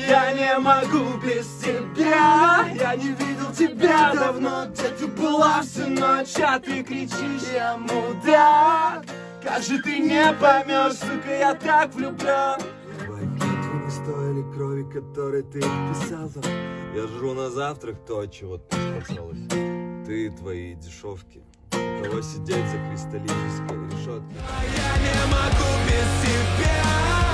Я не могу без тебя. Я не видел тебя давно. Где ты была всю ночь, а ты кричишь: я мудак. Как же ты не поймешь, сука, я так влюблен. Твои клятвы не стоили крови, которой ты писала. Я жру на завтрак то, от чего ты спасалась. Ты и твои дешевки. Кого сидеть за кристаллической решеткой. Я не могу без тебя.